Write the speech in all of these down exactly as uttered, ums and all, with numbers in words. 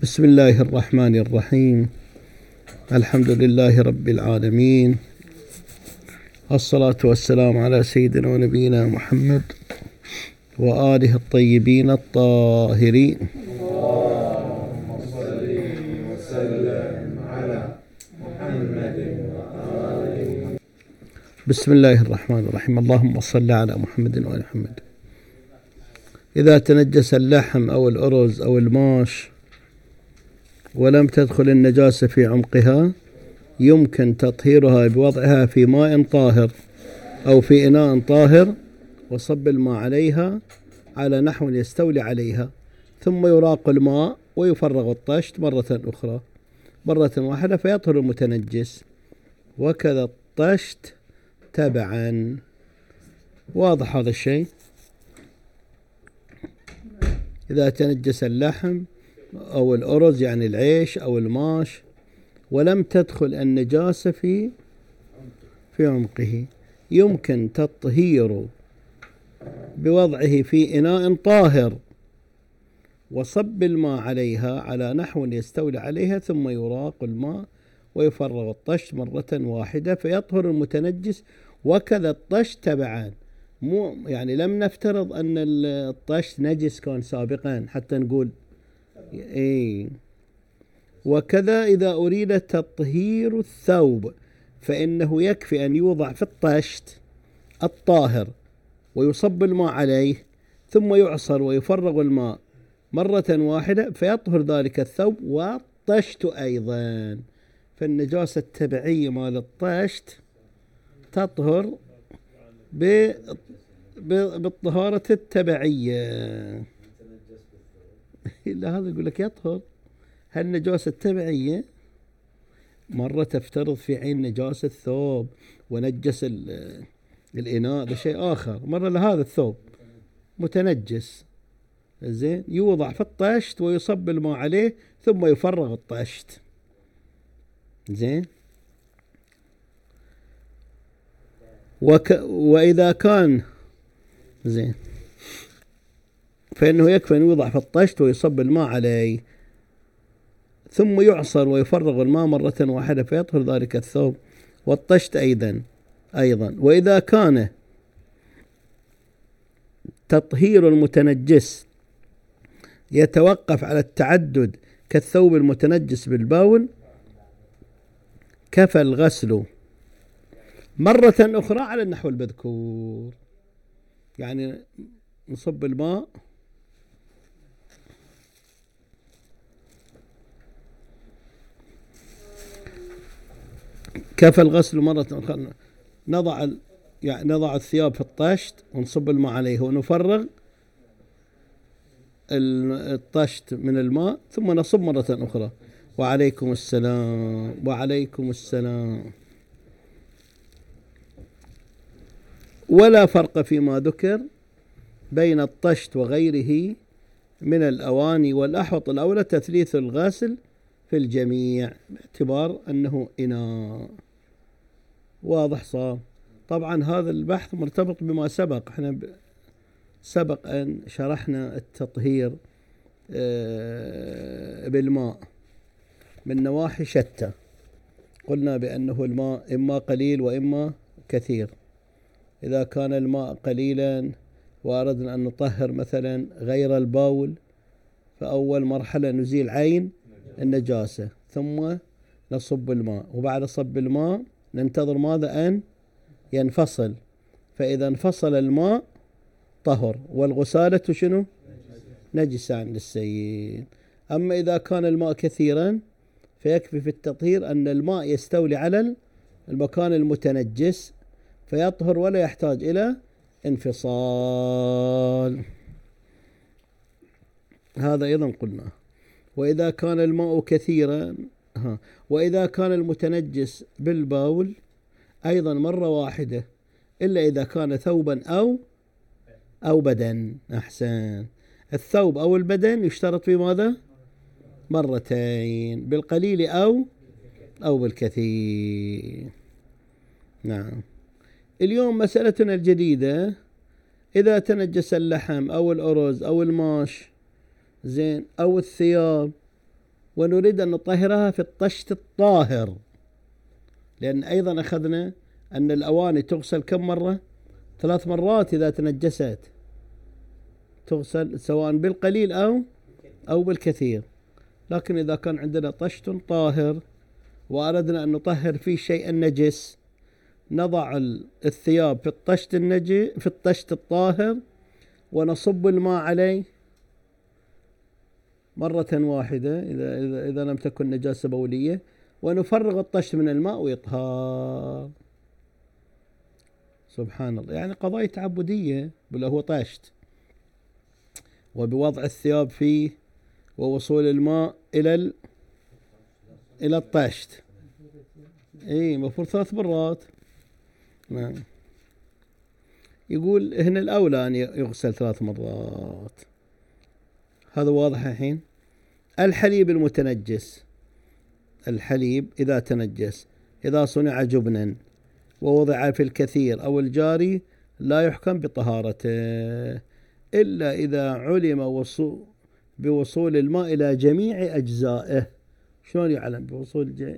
بسم الله الرحمن الرحيم. الحمد لله رب العالمين، الصلاة والسلام على سيدنا ونبينا محمد وآله الطيبين الطاهرين. اللهم صل وسلم على محمد وآله. بسم الله الرحمن الرحيم. اللهم صل على محمد وآل محمد. إذا تنجس اللحم أو الأرز أو الماش ولم تدخل النجاسة في عمقها، يمكن تطهيرها بوضعها في ماء طاهر أو في إناء طاهر وصب الماء عليها على نحو يستولي عليها، ثم يراق الماء ويفرغ الطشت مرة أخرى مرة واحدة فيطهر المتنجس، وكذا الطشت تبعا. واضح هذا الشيء؟ إذا تنجس اللحم أو الأرز يعني العيش أو الماش ولم تدخل النجاسة في في عمقه، يمكن تطهيره بوضعه في إناء طاهر وصب الماء عليها على نحو يستولي عليها، ثم يراق الماء ويفرغ الطشت مرة واحدة فيطهر المتنجس، وكذا الطشت تبعا. مو يعني لم نفترض أن الطشت نجس كان سابقا حتى نقول إيه. وكذا إذا أريد تطهير الثوب فإنه يكفي أن يوضع في الطشت الطاهر ويصب الماء عليه ثم يعصر ويفرغ الماء مرة واحدة فيطهر ذلك الثوب والطشت أيضا. فالنجاسة التبعية مال الطشت تطهر بالطهارة التبعية. إلا هذا يقول لك يطهر. هالنجاسة التبعية مرة تفترض في عين نجاسة الثوب ونجس الإناء، ده شيء آخر. مرة لهذا الثوب متنجس، زين، يوضع في الطشت ويصب الماء عليه ثم يفرغ الطشت، زين. وك وإذا كان زين فإنه يكفي أن يوضع في الطشت ويصب الماء عليه ثم يعصر ويفرغ الماء مرة واحدة فيطهر ذلك الثوب والطشت أيضا أيضا. وإذا كان تطهير المتنجس يتوقف على التعدد كالثوب المتنجس بالبول، كفى الغسل مرة أخرى على النحو المذكور. يعني نصب الماء كفى الغسل مرة أخرى. نضع يعني نضع الثياب في الطشت ونصب الماء عليه ونفرغ الطشت من الماء ثم نصب مرة أخرى. وعليكم السلام وعليكم السلام. ولا فرق فيما ذكر بين الطشت وغيره من الأواني، والأحوط الأولى تثليث الغاسل في الجميع باعتبار أنه إناء. واضح صار؟ طبعا هذا البحث مرتبط بما سبق. احنا سبق أن شرحنا التطهير بالماء من نواحي شتى. قلنا بأنه الماء إما قليل وإما كثير. إذا كان الماء قليلا وأردنا أن نطهر مثلا غير البول، فأول مرحلة نزيل عين النجاسة ثم نصب الماء، وبعد صب الماء ننتظر ماذا؟ أن ينفصل، فإذا انفصل الماء طهر. والغسالة شنو؟ نجسة عند السيد. أما إذا كان الماء كثيرا فيكفي في التطهير أن الماء يستولي على المكان المتنجس فيطهر ولا يحتاج إلى انفصال. هذا أيضا قلنا. وإذا كان الماء كثيرا ها وإذا كان المتنجس بالبول أيضا مرة واحدة، إلا إذا كان ثوبا أو أو بدن. أحسن. الثوب أو البدن يشترط في ماذا؟ مرتين، بالقليل أو أو بالكثير. نعم. اليوم مسألتنا الجديدة، إذا تنجس اللحم أو الأرز أو الماش، زين، أو الثياب ونريد أن نطهرها في الطشت الطاهر، لأن أيضا أخذنا أن الأواني تغسل كم مرة؟ ثلاث مرات إذا تنجست، تغسل سواء بالقليل أو أو بالكثير. لكن إذا كان عندنا طشت طاهر وأردنا أن نطهر فيه شيء نجس، نضع الثياب في الطشت النجي في الطشت الطاهر ونصب الماء عليه مرة واحدة إذا إذا إذا لم تكن نجاسة بولية، ونفرغ الطشت من الماء ويطهر. سبحان الله، يعني قضايا تعبدية بلا هو طشت، وبوضع الثياب فيه ووصول الماء إلى ال... إلى الطشت. إيه مفروض ثلاث مرات. نعم. يقول هنا الأولى أن يغسل ثلاث مرات. هذا واضح الحين. الحليب المتنجس، الحليب إذا تنجس إذا صنع جبنا ووضع في الكثير أو الجاري لا يحكم بطهارته إلا إذا علم وصول بوصول الماء إلى جميع أجزائه. شلون يعلم بوصول ج...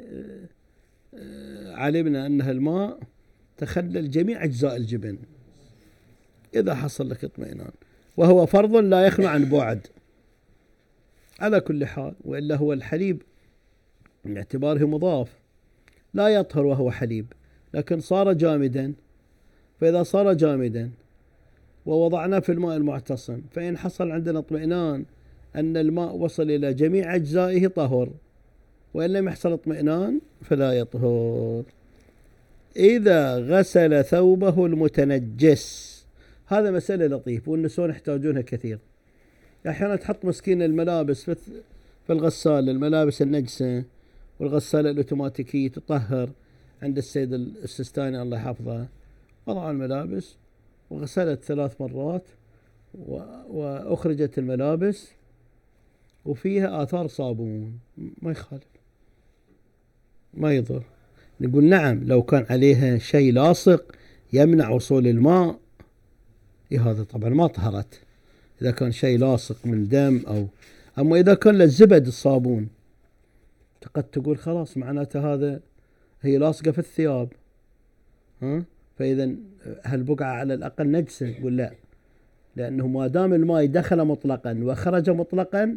علمنا أنها الماء تخلل جميع أجزاء الجبن إذا حصل لك اطمئنان، وهو فرض لا يخلو عن بعد على كل حال. وإلا هو الحليب باعتباره مضاف لا يطهر وهو حليب، لكن صار جامدا. فإذا صار جامدا ووضعناه في الماء المعتصم، فإن حصل عندنا اطمئنان أن الماء وصل إلى جميع أجزائه طهر، وإن لم يحصل اطمئنان فلا يطهر. إذا غسل ثوبه المتنجس، هذا مسألة لطيف والنسوان يحتاجونها كثير. أحيانا تحط مسكين الملابس في الغسالة، الملابس النجسة، والغسالة الأوتوماتيكية تطهر عند السيد السستاني الله يحفظه، وضع الملابس وغسلت ثلاث مرات وأخرجت الملابس وفيها آثار صابون، ما يخالف، ما يضر. نقول نعم لو كان عليها شيء لاصق يمنع وصول الماء، إيه هذا طبعا ما طهرت إذا كان شيء لاصق من دم أو. أما إذا كان للزبد الصابون قد تقول خلاص معناته هذا هي لاصقة في الثياب، ها، فإذا هالبقعة على الأقل نجسة. يقول لا، لأنه ما دام الماء دخل مطلقا وخرج مطلقا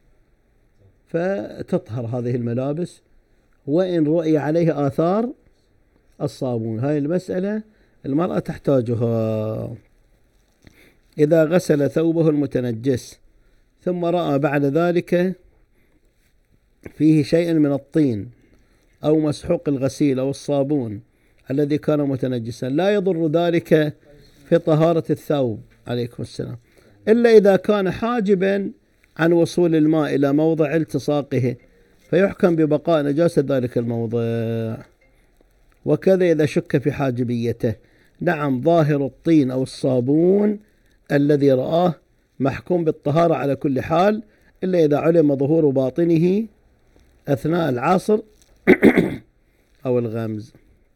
فتطهر هذه الملابس وإن رؤي عليه آثار الصابون. هاي المسألة المرأة تحتاجها. إذا غسل ثوبه المتنجس ثم رأى بعد ذلك فيه شيء من الطين أو مسحوق الغسيل أو الصابون الذي كان متنجسا، لا يضر ذلك في طهارة الثوب عليكم السلام، إلا إذا كان حاجبا عن وصول الماء إلى موضع التصاقه، فيحكم ببقاء نجاسة ذلك الموضع. وكذا إذا شك في حاجبيته. نعم، ظاهر الطين أو الصابون الذي رآه محكوم بالطهارة على كل حال، إلا إذا علم ظهور باطنه أثناء العصر أو الغمز.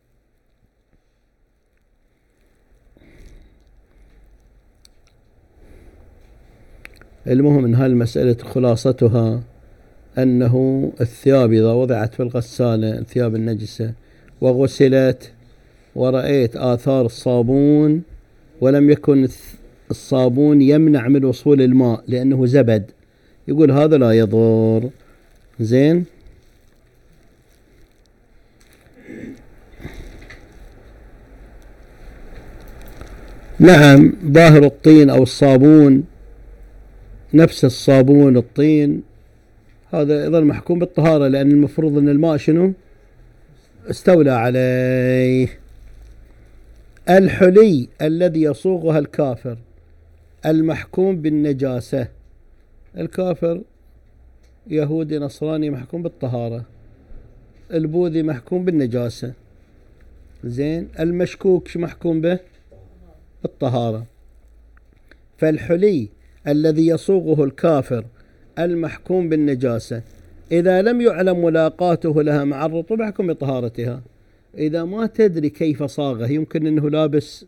المهم من هالمسألة خلاصتها أنه الثياب إذا وضعت في الغسالة، الثياب النجسة، وغسلت ورأيت آثار الصابون ولم يكن الصابون يمنع من وصول الماء لأنه زبد، يقول هذا لا يضر. زين. نعم، ظاهر الطين أو الصابون، نفس الصابون الطين، هذا يظل محكوم بالطهارة، لأن المفروض أن الماء شنو استولى عليه. الحلي الذي يصوغها الكافر المحكوم بالنجاسة، الكافر يهودي نصراني محكوم بالطهارة، البوذي محكوم بالنجاسة. زين. المشكوك شو محكوم به؟ بالطهارة. فالحلي الذي يصوغه الكافر المحكوم بالنجاسة إذا لم يعلم ملاقاته لها مع الرطوبة يحكم بطهارتها. إذا ما تدري كيف صاغه، يمكن أنه لابس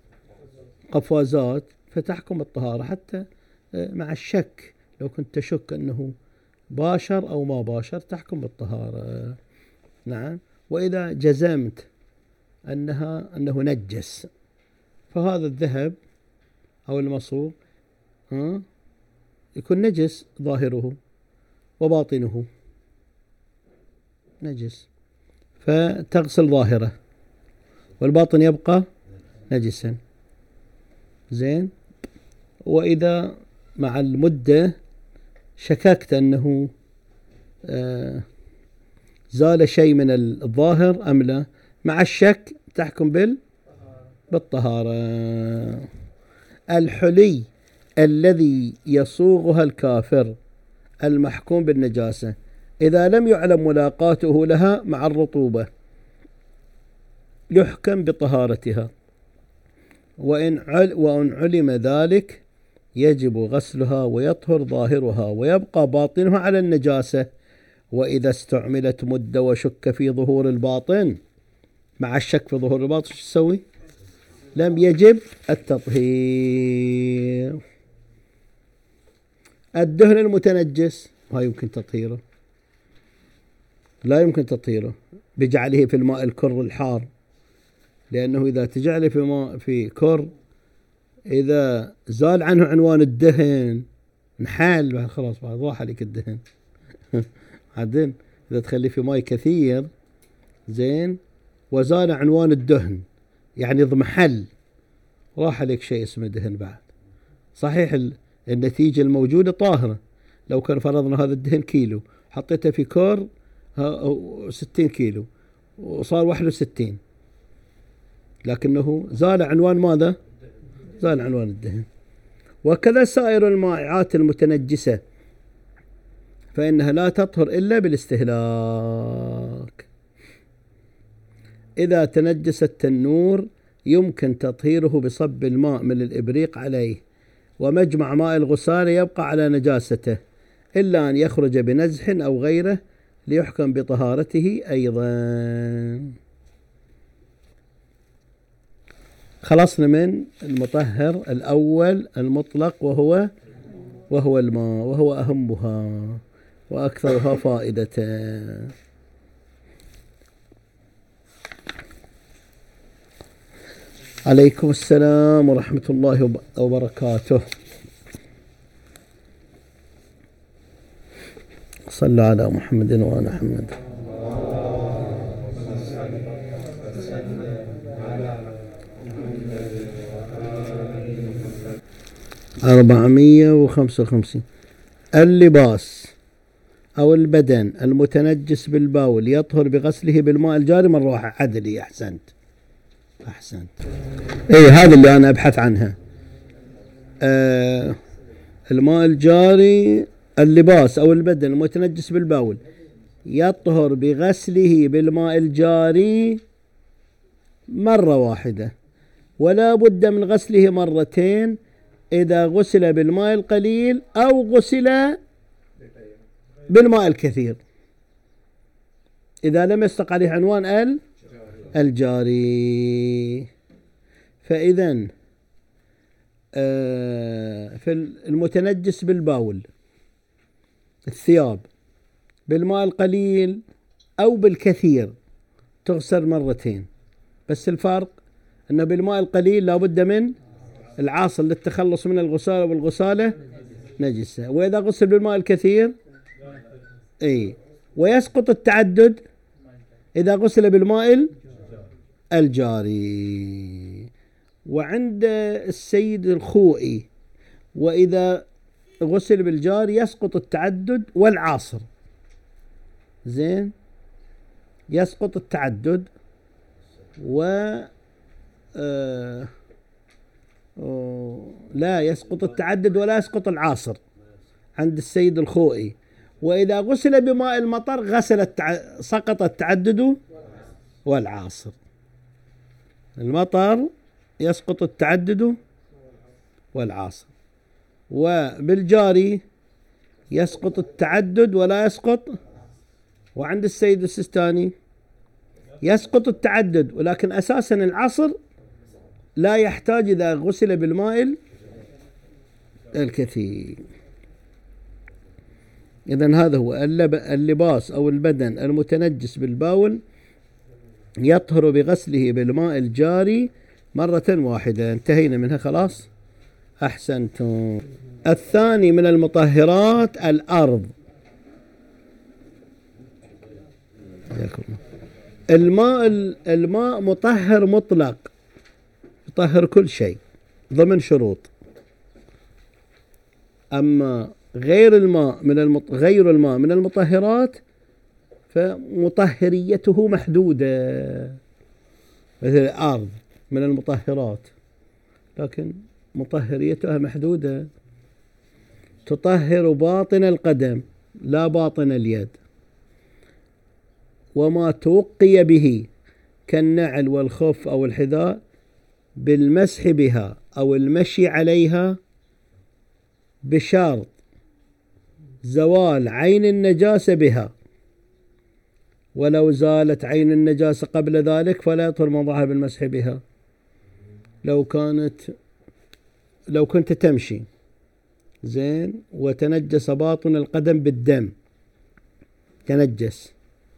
قفازات فتحكم بالطهارة، حتى مع الشك، لو كنت تشك أنه باشر أو ما باشر تحكم بالطهارة. نعم. وإذا جزمت أنها أنه نجس، فهذا الذهب أو المصوب ها يكون نجس ظاهره وباطنه نجس، فتغسل ظاهره والباطن يبقى نجسا. زين. وإذا مع المدة شككت أنه آه زال شيء من الظاهر أم لا، مع الشك تحكم بال بالطهارة. الحلي الذي يصوغها الكافر المحكوم بالنجاسة إذا لم يعلم ملاقاته لها مع الرطوبة يحكم بطهارتها، وإن وإن علم ذلك يجب غسلها ويطهر ظاهرها ويبقى باطنها على النجاسة. وإذا استعملت مدة وشك في ظهور الباطن، مع الشك في ظهور الباطن شو تسوي؟ لم يجب التطهير. الدهن المتنجس ما يمكن تطهيره، لا يمكن تطهيره بجعله في الماء الكر الحار، لأنه إذا تجعله في ماء في كر إذا زال عنه عنوان الدهن نحال خلاص بعد راح عليك الدهن. بعدين إذا تخليه في ماء كثير زين وزال عنوان الدهن يعني ضمحل راح عليك شيء اسمه دهن بعد. صحيح النتيجة الموجودة طاهرة، لو كان فرضنا هذا الدهن كيلو حطيته في كور ستين كيلو وصار واحد وستين، لكنه زال عنوان ماذا؟ زال عنوان الدهن. وكذا سائر المائعات المتنجسة فإنها لا تطهر إلا بالاستهلاك. إذا تنجس التنور يمكن تطهيره بصب الماء من الإبريق عليه، ومجمع ماء الغسالة يبقى على نجاسته إلا أن يخرج بنزح أو غيره ليحكم بطهارته أيضا. خلصنا من المطهر الأول المطلق وهو وهو الماء، وهو أهمها وأكثرها فائدة. عليكم السلام ورحمة الله وبركاته. صلى على محمد وآل محمد. أربعمية وخمسة وخمسين. اللباس أو البدن المتنجس بالبول يطهر بغسله بالماء الجاري مرة واحدة. عدلي. أحسنت أحسنت. إيه هذا اللي أنا أبحث عنها. آه الماء الجاري اللباس أو البدن المتنجس بالبول يطهر بغسله بالماء الجاري مرة واحدة، ولا بد من غسله مرتين إذا غسل بالماء القليل أو غسل بالماء الكثير، إذا لم يستق عليه عنوان ال الجاري. فإذن آه في المتنجس بالبول الثياب بالماء القليل أو بالكثير تغسل مرتين، بس الفرق أنه بالماء القليل لا بد من العاصر للتخلص من الغسالة، والغسالة نجسة. وإذا غسل بالماء الكثير أي ويسقط التعدد إذا غسل بالماء الجاري. وعند السيد الخوئي وإذا غسل بالجاري يسقط التعدد والعاصر. زين. يسقط التعدد و آه لا يسقط التعدد ولا يسقط العاصر عند السيد الخوئي. وإذا غسل بماء المطر غسل التع... سقط التعدد والعاصر. المطر يسقط التعدد والعاصر، وبالجاري يسقط التعدد ولا يسقط. وعند السيد السيستاني يسقط التعدد ولكن أساسا العصر لا يحتاج إذا غسل بالماء الكثير. إذن هذا هو اللباس أو البدن المتنجس بالبول يطهر بغسله بالماء الجاري مرة واحدة. انتهينا منها خلاص. أحسنتم. الثاني من المطهرات الأرض. الماء الماء مطهر مطلق، يطهر كل شيء ضمن شروط. أما غير الماء من المط... غير الماء من المطهرات فمطهريته محدودة، مثل الأرض من المطهرات لكن مطهريتها محدودة. تطهر باطن القدم لا باطن اليد، وما توقي به كالنعل والخف أو الحذاء بالمسح بها أو المشي عليها بشرط زوال عين النجاسة بها، ولو زالت عين النجاسة قبل ذلك فلا يطهر موضعها بالمسح بها. لو كانت لو كنت تمشي زين وتنجس باطن القدم بالدم، تنجس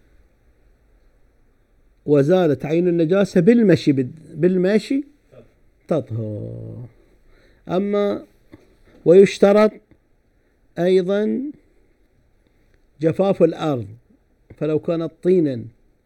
وزالت عين النجاسة بالمشي بالمشي تطهر. أما ويشترط أيضا جفاف الأرض، فلو كانت طينا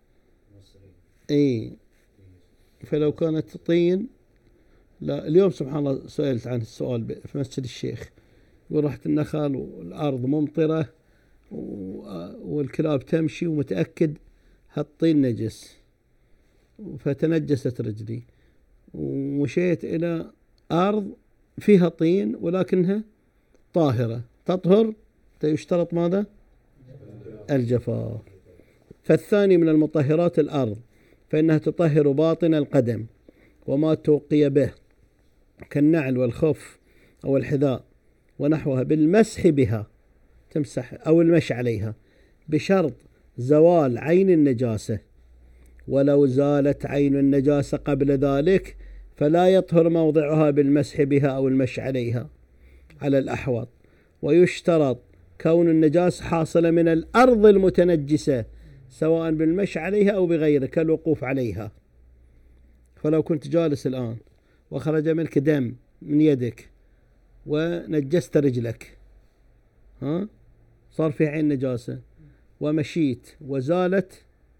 إيه فلو كانت طين. لا اليوم سبحان الله سألت عن السؤال في مسجد الشيخ، ورحت النخل والأرض ممطرة والكلاب تمشي ومتأكد هالطين نجس، فتنجست رجلي ومشيت إلى أرض فيها طين ولكنها طاهرة تطهر. يشترط ماذا؟ الجفاف. فالثاني من المطهرات الأرض، فإنها تطهر باطن القدم وما توقي به كالنعل والخف أو الحذاء ونحوها بالمسح بها، تمسح أو المشي عليها بشرط زوال عين النجاسة، ولو زالت عين النجاسة قبل ذلك فلا يطهر موضعها بالمسح بها أو المشي عليها على الأحوط. ويشترط كون النجاسة حاصلة من الأرض المتنجسة سواء بالمشي عليها أو بغيره كالوقوف عليها. فلو كنت جالس الآن وخرج منك دم من يدك ونجست رجلك، ها صار في عين نجاسة ومشيت وزالت،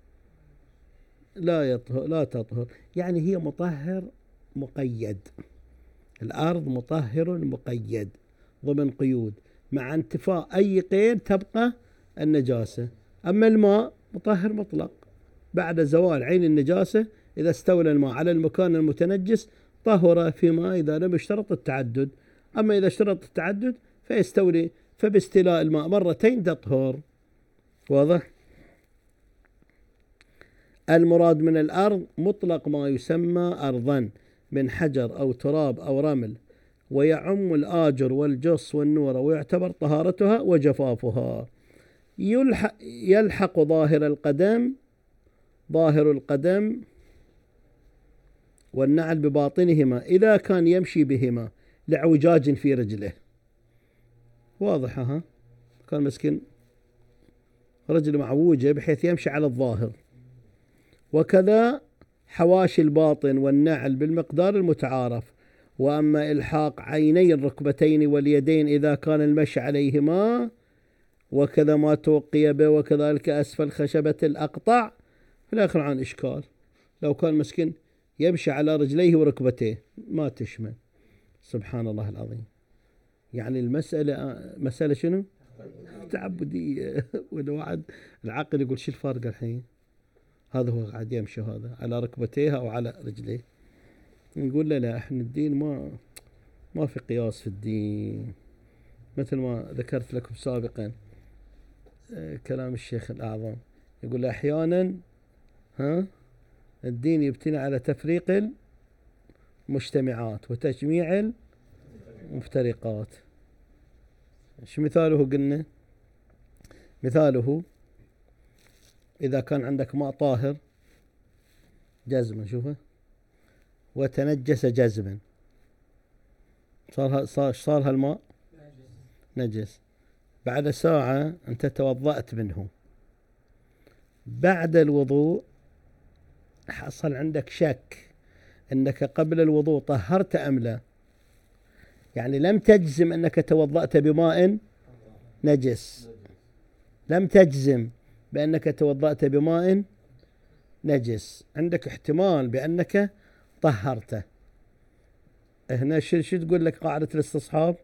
لا يطهر لا تطهر. يعني هي مطهر مقيد، الأرض مطهر مقيد ضمن قيود، مع انتفاء أي قيد تبقى النجاسة. أما الماء مطهر مطلق، بعد زوال عين النجاسة إذا استولى الماء على المكان المتنجس طهر، فيما إذا لم يشترط التعدد. أما إذا اشترط التعدد فيستولي، فباستيلاء الماء مرتين تطهر. واضح؟ المراد من الأرض مطلق ما يسمى أرضا من حجر أو تراب أو رمل، ويعم الآجر والجص والنورة، ويعتبر طهارتها وجفافها. يلحق, يلحق ظاهر القدم ظاهر القدم والنعل بباطنهما إذا كان يمشي بهما لعوجاج في رجله. واضح؟ ها كان مسكين رجل معوجة بحيث يمشي على الظاهر. وكذا حواشي الباطن والنعل بالمقدار المتعارف. وأما إلحاق عيني الركبتين واليدين إذا كان المشي عليهما، وكذا ما توقي به، وكذلك أسفل خشبة الأقطع، فلا يخلو عن إشكال. لو كان مسكين يمشي على رجليه وركبتيه ما تشمل. سبحان الله العظيم. يعني المسألة مسألة شنو؟ تعبدية. والواحد العقل يقول شو الفرق الحين؟ هذا هو قاعد يمشي هذا على ركبتيه أو على رجليه. نقول له لا، احنا الدين ما ما في قياس في الدين، مثل ما ذكرت لكم سابقا كلام الشيخ الأعظم يقول له أحيانا ها الدين يبتني على تفريق المجتمعات وتجميع المفترقات. شو مثاله؟ قلنا مثاله إذا كان عندك ماء طاهر جزما، شوفه، وتنجس جزما، صار صار صار هالماء نجس. بعد ساعة أنت توضأت منه، بعد الوضوء حصل عندك شك أنك قبل الوضوء طهرت أم لا، يعني لم تجزم أنك توضأت بماء نجس، لم تجزم بأنك توضأت بماء نجس، عندك احتمال بأنك طهرته. هنا شو شو تقول لك قاعدة الاستصحاب؟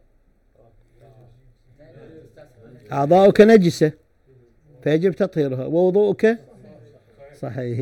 أعضاؤك نجسة فيجب تطهيرها ووضوءك صحيح.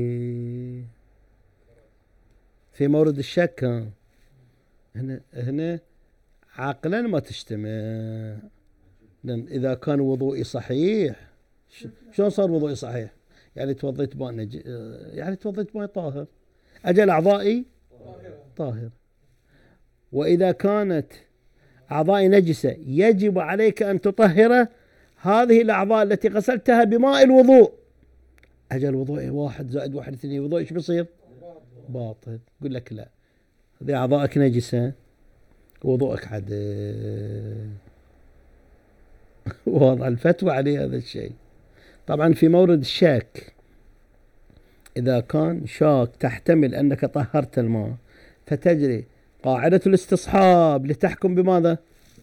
في مورد الشك هنا هنا عقلا ما تجتمع، لأن إذا كان وضوئي صحيح شلون صار وضوئي صحيح؟ يعني توضيت ماء نج... يعني توضيت ماء طاهر، أجل أعضائي طاهر. وإذا كانت أعضائي نجسة يجب عليك أن تطهر هذه الأعضاء التي غسلتها بماء الوضوء، أجل وضوئي واحد زائد واحد اثنين، وضوء إيش بيصير؟ باطل. يقول لك لا، هذه أعضائك نجسة وضوءك عدل. وضع الفتوى عليه هذا الشيء. طبعا في مورد الشاك، إذا كان شاك تحتمل أنك طهرت الماء فتجري قاعدة الاستصحاب لتحكم بماذا؟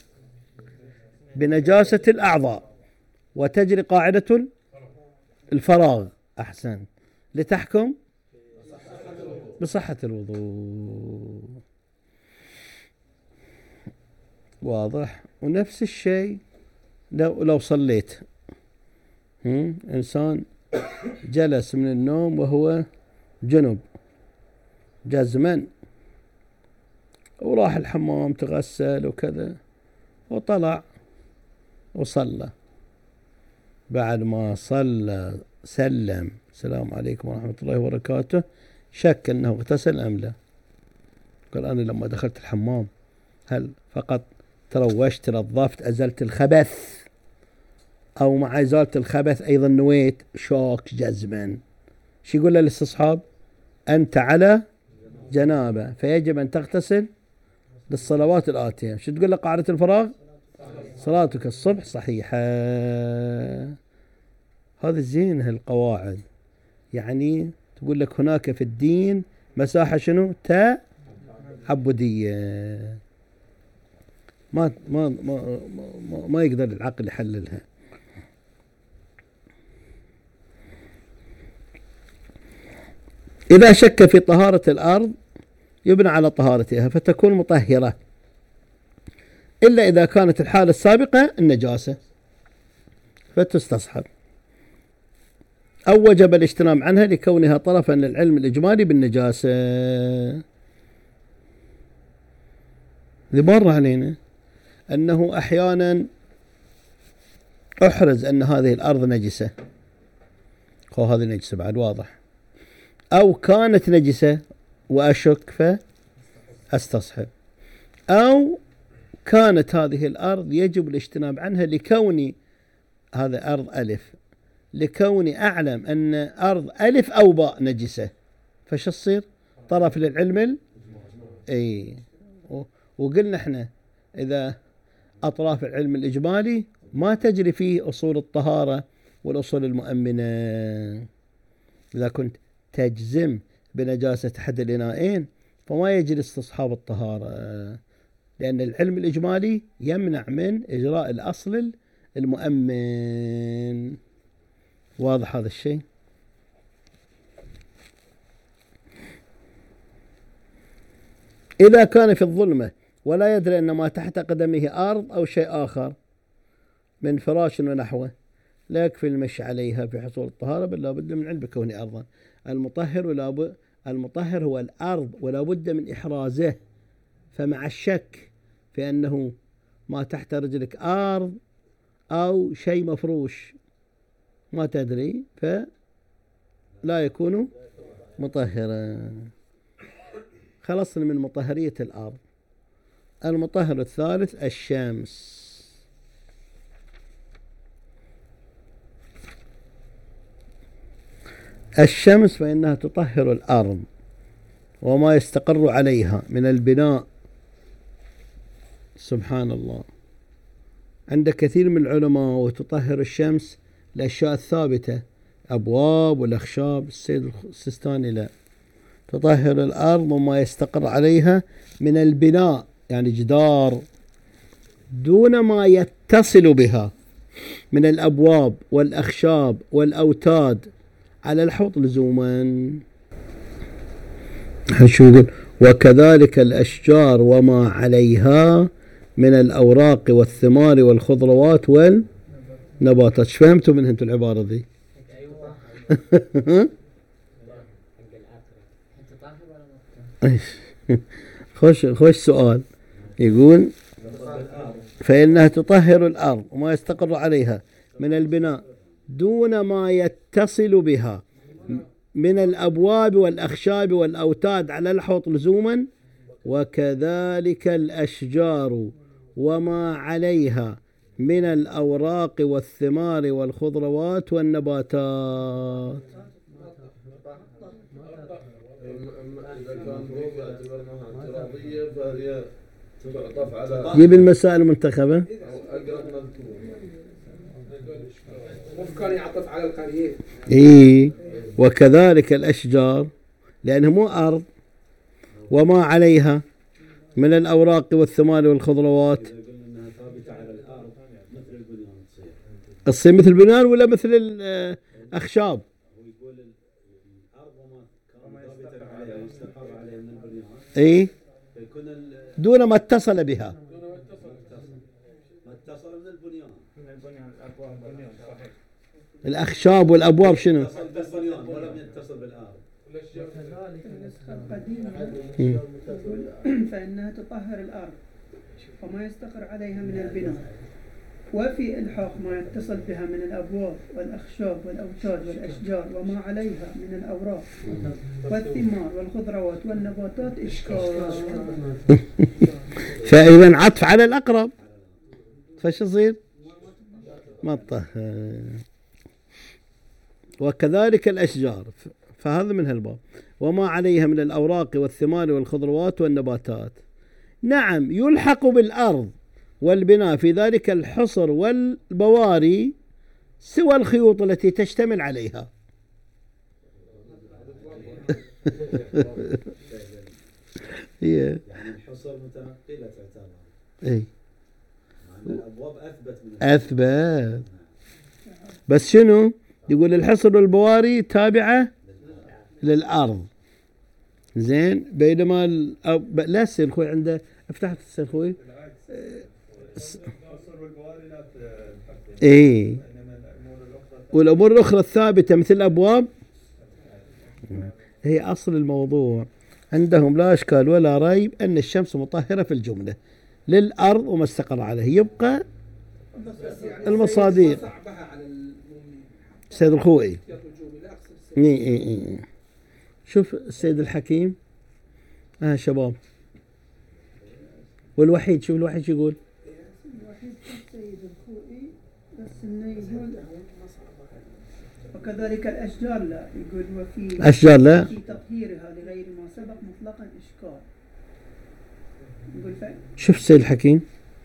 بنجاسة الأعضاء، وتجري قاعدة الفراغ أحسن لتحكم بصحة الوضوء. واضح؟ ونفس الشيء لو لو صليت، إنسان جلس من النوم وهو جنب جزما وراح الحمام تغسل وكذا وطلع وصلى، بعد ما صلى سلم السلام عليكم ورحمة الله وبركاته، شك أنه اغتسل أم لا. قال أنا لما دخلت الحمام هل فقط تروشت نظفت أزلت الخبث، أو مع إزالة الخبث أيضا نويت؟ شاك جزما. شو يقول له الاستصحاب؟ أنت على جنابة فيجب أن تغتسل للصلوات الآتية. شو تقول له قاعدة الفراغ؟ صلاتك الصبح صحيحة. هذا زين هالقواعد، يعني تقول لك هناك في الدين مساحة شنو؟ تعبدية. ما ما ما ما, ما يقدر العقل يحللها. إذا شك في طهارة الأرض يبنى على طهارتها فتكون مطهرة، إلا إذا كانت الحالة السابقة النجاسة فتستصحب، أو وجب الاجتناب عنها لكونها طرفا للعلم الإجمالي بالنجاسة. ذي مر علينا أنه أحيانا أحرز أن هذه الأرض نجسة، هو هذه نجسة بعد واضح، أو كانت نجسة وأشك فأستصحب، أو كانت هذه الأرض يجب الاجتناب عنها لكون هذا أرض ألف، لكوني أعلم أن أرض ألف أو باء نجسة، فش تصير؟ طرف للعلم. أي وقلنا احنا إذا أطراف العلم الإجمالي ما تجري فيه أصول الطهارة والأصول المؤمنة. إذا كنت تجزم بنجاسة أحد الإناءين فما يجري استصحاب الطهارة، لأن العلم الإجمالي يمنع من إجراء الأصل المؤمن. واضح هذا الشيء؟ إذا كان في الظلمة ولا يدري أن ما تحت قدمه أرض أو شيء آخر من فراش ونحوه لا يكفي المشي عليها في حصول الطهارة، بل لا بد من علم بكونه أرضا. المطهر ولا ب... المطهر هو الأرض ولا بد من إحرازه، فمع الشك في أنه ما تحت رجلك أرض أو شيء مفروش ما تدري فلا يكون مطهرا. خلصنا من مطهرية الأرض. المطهر الثالث الشمس. الشمس فإنها تطهر الأرض وما يستقر عليها من البناء. سبحان الله، عند كثير من العلماء وتطهر الشمس الأشياء الثابتة، أبواب والأخشاب. السيد السيستاني لا، تطهر الأرض وما يستقر عليها من البناء، يعني جدار، دون ما يتصل بها من الأبواب والأخشاب والأوتاد على الحوض لزوما. شو يقول؟ وكذلك الأشجار وما عليها من الأوراق والثمار والخضروات والنباتات. شو فهمتوا منها انتم العبارة ذي؟ خوش خوش سؤال. يقول فإنها تطهر الأرض وما يستقر عليها من البناء دون ما يتصل بها من الأبواب والأخشاب والأوتاد على الحوض لزوما، وكذلك الأشجار وما عليها من الأوراق والثمار والخضروات والنباتات. جيب المسائل المنتخبة. كان يعطف على القرية. إيه، وكذلك الأشجار لأنها مو أرض، وما عليها من الأوراق والثمار والخضروات تصير مثل البنيان ولا مثل الأخشاب؟ إيه، دون ما اتصل بها. الأخشاب والأبواب شنو؟ فإنها تطهر الأرض وما يستقر عليها من البناء، وفي إلحاق ما يتصل بها من الأبواب والأخشاب والأوتاد والأشجار وما عليها من الأوراق والثمار والخضروات والنباتات إشكال. فإذا عطف على الأقرب، فش يصير؟ ما تطهر. وكذلك الأشجار، فهذا من هالباب، وما عليها من الأوراق والثمار والخضروات والنباتات. نعم، يلحق بالأرض والبناء في ذلك الحصر والبواري سوى الخيوط التي تشتمل عليها. يعني الحصر متنقلة تعتبر. اي، الأبواب أثبت من أثبت، بس شنو؟ يقول الحصر والبواري تابعة للأرض. زين، بينما الأب... لا السيد خوي عنده، افتحت السيد خوي. اي، والأمور الأخرى الثابتة مثل الأبواب هي أصل الموضوع. عندهم لا إشكال ولا ريب أن الشمس مطهرة في الجملة للأرض وما استقر عليه. يبقى المصادر السيد الخوئي. اي اي اي، شوف السيد الحكيم. اه شباب، والوحيد، شوف الوحيد شو يقول. الوحيد السيد الخوئي بس انه يقول وكذلك الأشجار لا، يقول وفي أشجار لا في تطهيرها لغير ما سبق مطلقا إشكال. يقول فعلا. شوف السيد الحكيم.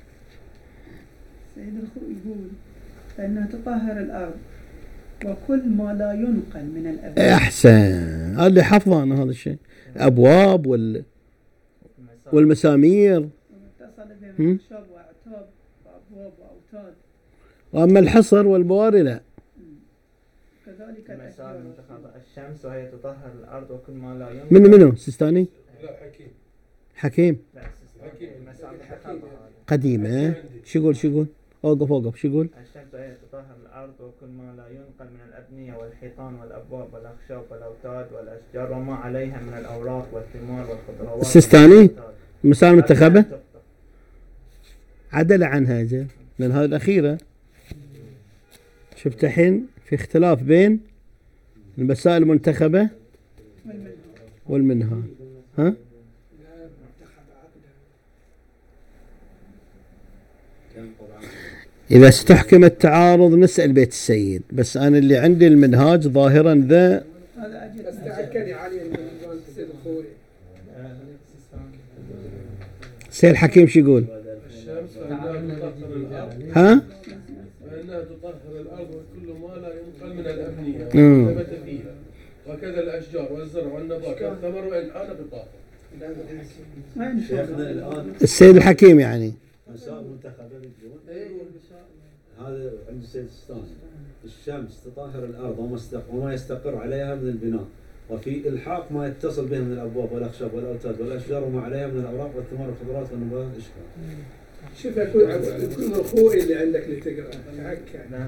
السيد الخوئي يقول فإنها تطهر الأرض وكل ما لا ينقل من الأبواب. أحسن، هذا اللي حفظه أنا هذا الشيء. أبواب وال والمسامير واتصل بهم أخشاب وأعتاب وأبواب وأوتاد. وأما الحصر والبواري لا. كذلك الأشجار. الشمس وهي تطهر الأرض وكل ما لا ينقل. منو منو سيستاني؟ لا حكيم. حكيم. لا حكيم. حكيم. قديمة. شو يقول شو يقول؟ أوقف أوقف شو يقول؟ الشمس وهي تطهر الأرض وكل ما لا ينقل من الأبنية والحيطان والأبواب والأخشاب والأوتاد والأشجار وما عليها من الأوراق والثمار والخضروات. السيستاني المسائل المنتخبة عدل عنها جا، لأن هذه الأخيرة. شفت الحين في اختلاف بين المسائل المنتخبة والمنهاج. ها؟ إذا استحكم التعارض نسأل بيت السيد، بس أنا اللي عندي المنهاج ظاهرا ذا. هذا أجل. استعكني علي من السيد الخوي. سيد الحكيم شو يقول؟ الشمس فإنها تطهر الأرض ها؟ فإنها تطهر الأرض وكل ما لا ينقل من الأبنية مم. ثبت فيها وكذا الأشجار والزرع والنبات والثمر وإن حان بطاقة. وين شيخنا شوف؟ الآن السيد الحكيم يعني. مساء منتخبة بالجون. هذا عند السيد السيستاني. الشمس تطهر الأرض وما استق- وما يستقر عليها من البناء، وفي إلحاق ما يتصل به من الأبواب والأخشاب والأوتاد والأشجار وما عليها من الأوراق والثمار والخضروات والنبات إشكال. شوف يكون يكون الخوئي اللي عندك اللي تقرأ هكا. نعم.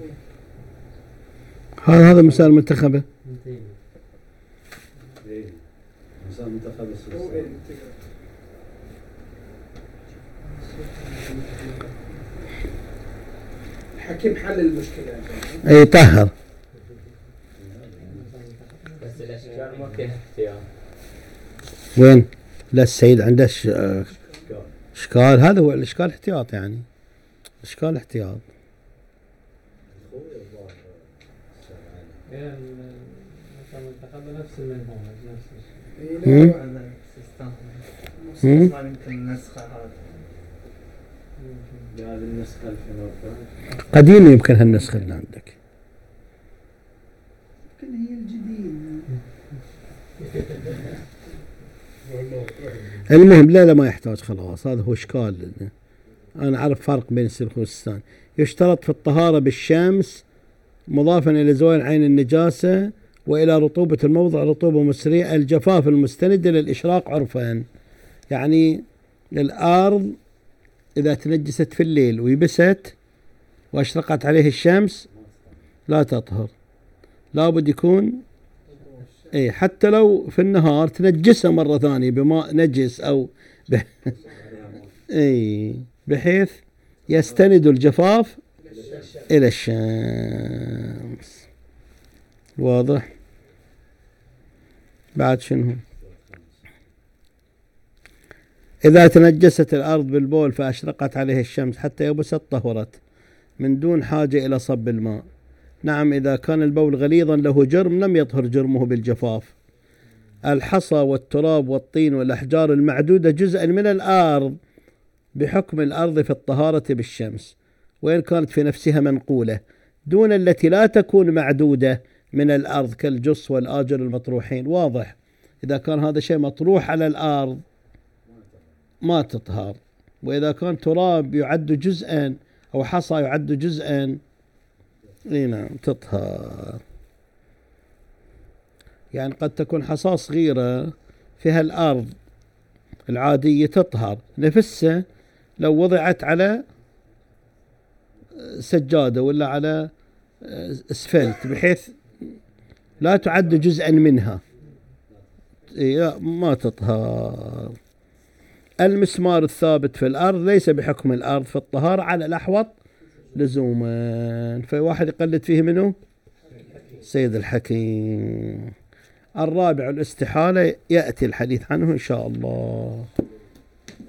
هذا هذا مثال منتخبة. إيه. مساء منتخبة خوئي السيستاني. اللي تقرأ. الحكيم حل المشكلة. اي طهر. بس الأشجار ما فيها اختيار. وين؟ لا السيد عنده ش- آه، إشكال. اشكال. هذا هو الاشكال احتياط يعني. اشكال احتياط. الخوي الظاهر الشرعي. هي المنتخب نفس المنهج نفس الشيء. إيه، لا، مم. هذا السيستم. مم. مستثمر يمكن النسخة هذا. هذه النسخة ألفين وأربعة. قديم يمكن هالنسخة اللي عندك. يمكن هي الجديد. المهم لا لا ما يحتاج خلاص. هذا هو اشكال. انا اعرف فرق بين السلخ والسستان. يشترط في الطهارة بالشمس مضافا الى زوال عين النجاسة والى رطوبة الموضع رطوبة مسرية الجفاف المستند الى الاشراق عرفا. يعني الارض اذا تنجست في الليل ويبست واشرقت عليه الشمس لا تطهر. لابد يكون اي حتى لو في النهار تنجسها مرة ثانية بماء نجس او ب... اي بحيث يستند الجفاف الى الشمس. واضح؟ بعد شنو؟ إذا تنجست الأرض بالبول فأشرقت عليه الشمس حتى يبست طهرت من دون حاجة إلى صب الماء. نعم إذا كان البول غليظا له جرم لم يطهر جرمه بالجفاف. الحصى والتراب والطين والأحجار المعدودة جزءا من الأرض بحكم الأرض في الطهارة بالشمس وإن كانت في نفسها منقولة، دون التي لا تكون معدودة من الأرض كالجص والآجر المطروحين. واضح؟ إذا كان هذا شيء مطروح على الأرض ما تطهر. وإذا كان تراب يعد جزءا أو حصى يعد جزءا اي نعم تطهر. يعني قد تكون حصاة صغيرة فيها الأرض العادية تطهر نفسها لو وضعت على سجادة ولا على اسفلت بحيث لا تعد جزءا منها إيه ما تطهر. المسمار الثابت في الأرض ليس بحكم الأرض في الطهارة على الأحوط لزوما. فواحد يقلد فيه منه سيد الحكيم. الرابع الاستحالة يأتي الحديث عنه إن شاء الله.